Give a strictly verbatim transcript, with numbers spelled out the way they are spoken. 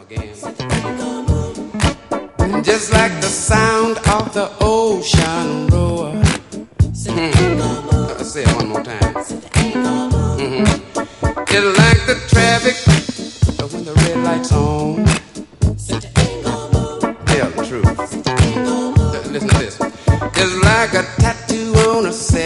again. Just like the sound of the ocean roar. Mm-hmm. Let's say it one more time. Mm-hmm. It's like the traffic when the red light's on. Tell the truth. Uh, listen to this. It's like a tattoo on a